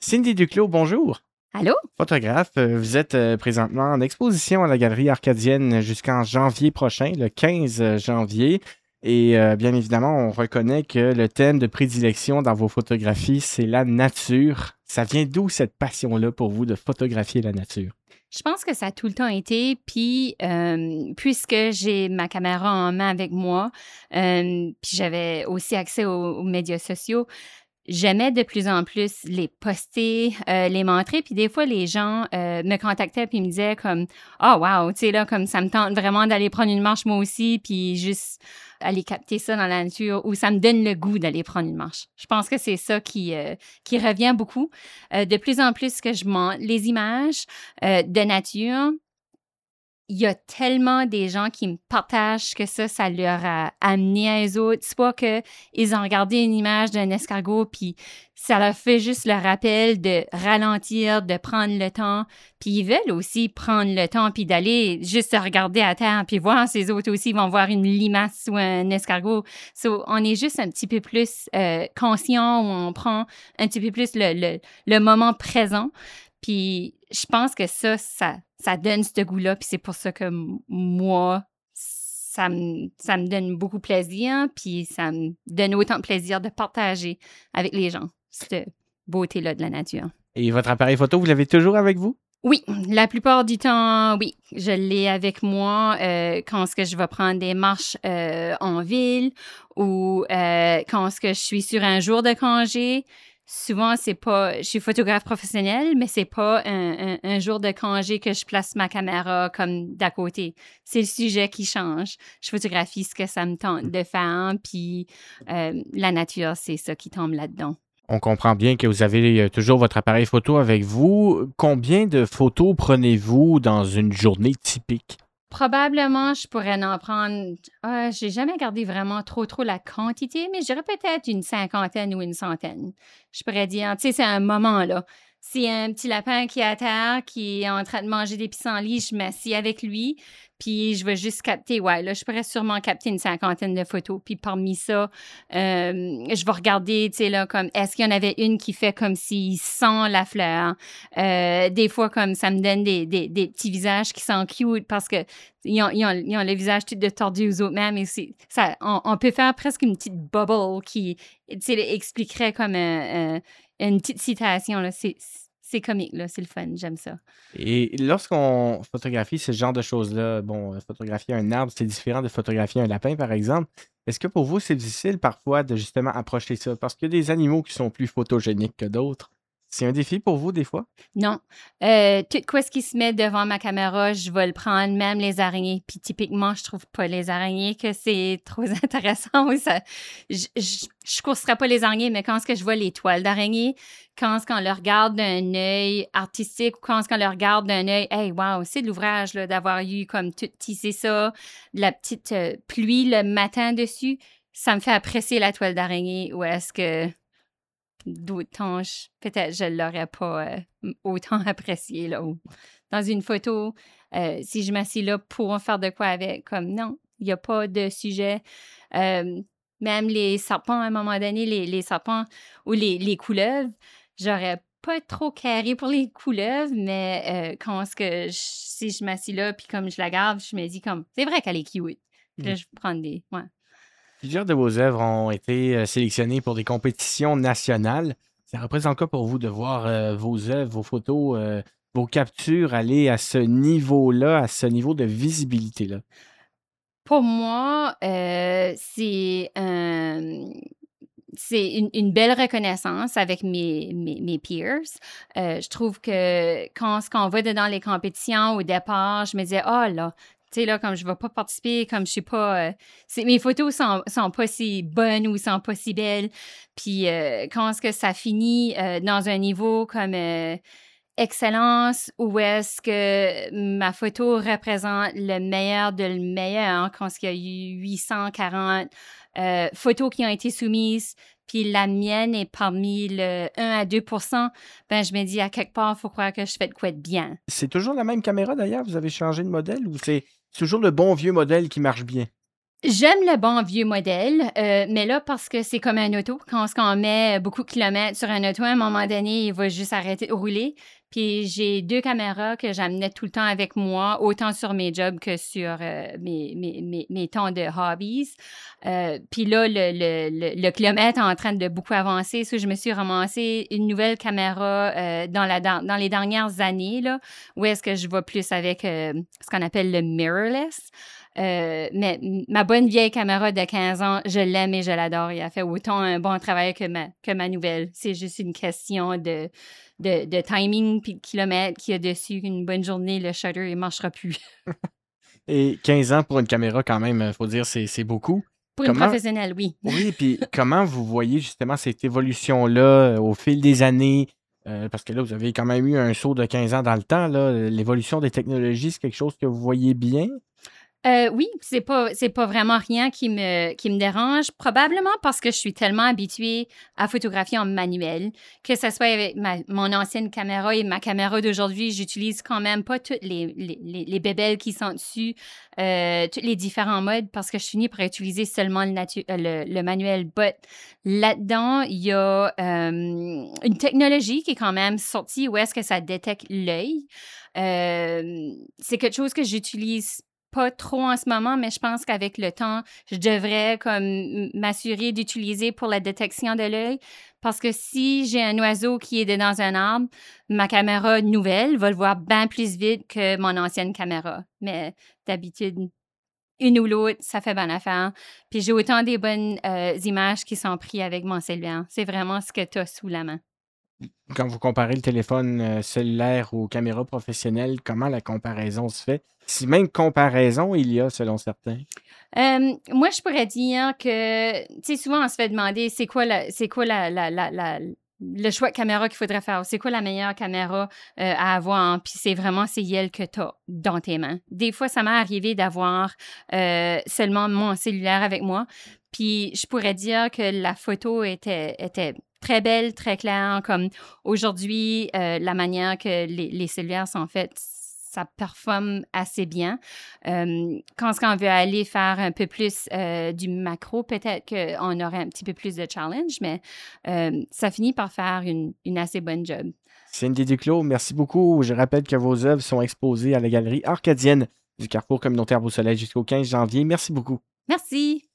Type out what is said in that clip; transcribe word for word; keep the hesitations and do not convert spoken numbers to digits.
Cindy Duclos, bonjour. Allô? Photographe, euh, vous êtes euh, présentement en exposition à la Galerie Arcadienne jusqu'en janvier prochain, le quinze janvier. Et euh, bien évidemment, on reconnaît que le thème de prédilection dans vos photographies, c'est la nature. Ça vient d'où cette passion-là pour vous de photographier la nature? Je pense que ça a tout le temps été, puis euh, puisque j'ai ma caméra en main avec moi, euh, puis j'avais aussi accès aux, aux médias sociaux, j'aimais de plus en plus les poster, euh, les montrer, puis des fois, les gens euh, me contactaient puis me disaient comme « Ah, oh, wow, tu sais, là, comme ça me tente vraiment d'aller prendre une marche moi aussi, puis juste aller capter ça dans la nature, ou ça me donne le goût d'aller prendre une marche. » Je pense que c'est ça qui, euh, qui revient beaucoup. Euh, de plus en plus que je montre les images euh, de nature, il y a tellement des gens qui me partagent que ça, ça leur a amené à eux autres. Soit qu'ils ont regardé une image d'un escargot, puis ça leur fait juste le rappel de ralentir, de prendre le temps. Puis ils veulent aussi prendre le temps, puis d'aller juste se regarder à terre, puis voir ces autres aussi vont voir une limace ou un escargot. So, on est juste un petit peu plus euh, conscient, où on prend un petit peu plus le, le, le moment présent. Puis je pense que ça, ça, ça donne ce goût-là. Puis c'est pour ça que m- moi, ça me, ça me donne beaucoup plaisir. Puis ça me donne autant de plaisir de partager avec les gens cette beauté-là de la nature. Et votre appareil photo, vous l'avez toujours avec vous? Oui, la plupart du temps, oui. Je l'ai avec moi euh, quand est-ce que je vais prendre des marches euh, en ville ou euh, quand est-ce que je suis sur un jour de congé. Souvent, c'est pas... Je suis photographe professionnel, mais c'est pas un, un, un jour de congé que je place ma caméra comme d'à côté. C'est le sujet qui change. Je photographie ce que ça me tente de faire, puis euh, la nature, c'est ça qui tombe là-dedans. On comprend bien que vous avez euh, toujours votre appareil photo avec vous. Combien de photos prenez-vous dans une journée typique? Probablement, je pourrais en prendre... Euh, j'ai jamais gardé vraiment trop, trop la quantité, mais je dirais peut-être une cinquantaine ou une centaine. Je pourrais dire, tu sais, c'est un moment, là. S'il y a un petit lapin qui est à terre, qui est en train de manger des pissenlits, je m'assieds avec lui, puis je vais juste capter, ouais, là, je pourrais sûrement capter une cinquantaine de photos. Puis parmi ça, euh, je vais regarder, tu sais, là, comme, est-ce qu'il y en avait une qui fait comme s'il sent la fleur? Euh, des fois, comme, ça me donne des, des, des petits visages qui sont cute parce que ils ont, ils ont, ils ont le visage tout de tordu aux autres mêmes. Et c'est, ça, on, on peut faire presque une petite bubble qui, tu sais, expliquerait comme un, un, une petite citation, là. C'est, c'est comique, là. C'est le fun. J'aime ça. Et lorsqu'on photographie ce genre de choses-là, bon, euh, photographier un arbre, c'est différent de photographier un lapin, par exemple. Est-ce que pour vous, c'est difficile parfois de justement approcher ça? Parce qu'il y a des animaux qui sont plus photogéniques que d'autres. C'est un défi pour vous, des fois? Non. Euh, tout quoi ce qui se met devant ma caméra, je vais le prendre, même les araignées. Puis typiquement, je trouve pas les araignées que c'est trop intéressant. Oui, ça, je, je, je courserais pas les araignées, mais quand est-ce que je vois les toiles d'araignées, quand est-ce qu'on le regarde d'un œil artistique ou quand est-ce qu'on le regarde d'un œil, hey, wow, c'est de l'ouvrage là, d'avoir eu comme tout tissé ça, de la petite euh, pluie le matin dessus, ça me fait apprécier la toile d'araignée. Ou est-ce que d'autres temps, je- peut-être je ne l'aurais pas euh, autant apprécié. Là, ou dans une photo, euh, si je m'assieds là pour en faire de quoi avec, comme non, il n'y a pas de sujet. Euh, même les serpents, à un moment donné, les, les serpents ou les, les couleuvres, j'aurais pas trop carré pour les couleuvres, mais euh, quand est-ce que je- si je m'assieds là, puis comme je la garde, je me dis comme, c'est vrai qu'elle est cute. Puis là, je vais prendre des... Ouais. Plusieurs de vos œuvres ont été euh, sélectionnées pour des compétitions nationales. Ça représente quoi pour vous de voir euh, vos œuvres, vos photos, euh, vos captures aller à ce niveau-là, à ce niveau de visibilité-là? Pour moi, euh, c'est un- c'est une, une belle reconnaissance avec mes, mes, mes peers. Euh, je trouve que quand, quand on va dans les compétitions, au départ, je me disais, oh là, tu sais, là, comme je ne vais pas participer, comme je suis pas... euh, c'est, mes photos sont, sont pas si bonnes ou sont pas si belles. Puis euh, quand est-ce que ça finit euh, dans un niveau comme... euh, excellence ou est-ce que ma photo représente le meilleur de le meilleur quand il y a eu huit cent quarante euh, photos qui ont été soumises, puis la mienne est parmi le un à deux pour cent, ben je me dis à quelque part, il faut croire que je fais de quoi de bien. C'est toujours la même caméra d'ailleurs? Vous avez changé de modèle ou c'est toujours le bon vieux modèle qui marche bien? J'aime le bon vieux modèle, euh, mais là, parce que c'est comme un auto, quand on met beaucoup de kilomètres sur un auto, à un moment donné, il va juste arrêter de rouler. Puis j'ai deux caméras que j'amenais tout le temps avec moi, autant sur mes jobs que sur euh, mes, mes, mes, mes temps de hobbies. Euh, puis là, le, le, le, le kilomètre est en train de beaucoup avancer. So, je me suis ramassé une nouvelle caméra euh, dans, la, dans, dans les dernières années, là, où est-ce que je vais plus avec euh, ce qu'on appelle le mirrorless. Euh, mais ma bonne vieille caméra de quinze ans, je l'aime et je l'adore. Il a fait autant un bon travail que ma, que ma nouvelle. C'est juste une question de, de, de timing puis de kilomètres qu'il y a dessus. Une bonne journée, le shutter, il ne marchera plus. Et quinze ans pour une caméra, quand même, il faut dire, c'est c'est beaucoup. Pour une Comment, professionnelle, oui. oui, puis comment vous voyez justement cette évolution-là euh, au fil des années? Euh, parce que là, vous avez quand même eu un saut de quinze ans dans le temps, là. L'évolution des technologies, c'est quelque chose que vous voyez bien? Euh, oui, c'est pas c'est pas vraiment rien qui me qui me dérange, probablement parce que je suis tellement habituée à photographier en manuel, que ce soit avec ma, mon ancienne caméra et ma caméra d'aujourd'hui, j'utilise quand même pas toutes les les, les, les bébelles qui sont dessus, euh, tous les différents modes parce que je finis par utiliser seulement le, natu- euh, le, le manuel. But là-dedans, il y a euh, une technologie qui est quand même sortie où est-ce que ça détecte l'œil. Euh, c'est quelque chose que j'utilise pas trop en ce moment, mais je pense qu'avec le temps, je devrais comme m'assurer d'utiliser pour la détection de l'œil. Parce que si j'ai un oiseau qui est dans un arbre, ma caméra nouvelle va le voir bien plus vite que mon ancienne caméra. Mais d'habitude, une ou l'autre, ça fait bonne affaire. Puis j'ai autant des bonnes euh, images qui sont prises avec mon cellulaire. C'est vraiment ce que tu as sous la main. Quand vous comparez le téléphone euh, cellulaire aux caméras professionnelles, comment la comparaison se fait? Si même comparaison il y a, selon certains. Euh, moi, je pourrais dire que, tu sais, souvent, on se fait demander c'est quoi, la, c'est quoi la, la, la, la- le choix de caméra qu'il faudrait faire. C'est quoi la meilleure caméra euh, à avoir? Puis c'est vraiment c'est elle que tu as dans tes mains. Des fois, ça m'est arrivé d'avoir euh, seulement mon cellulaire avec moi. Puis je pourrais dire que la photo était, était très belle, très claire. Comme aujourd'hui, euh, la manière que les, les cellulaires sont faits, ça performe assez bien. Euh, quand on veut aller faire un peu plus euh, du macro, peut-être qu'on aurait un petit peu plus de challenge, mais euh, ça finit par faire une, une assez bonne job. Cindy Duclos, merci beaucoup. Je rappelle que vos œuvres sont exposées à la galerie Arcadienne du Carrefour communautaire Beau Soleil jusqu'au quinze janvier. Merci beaucoup. Merci.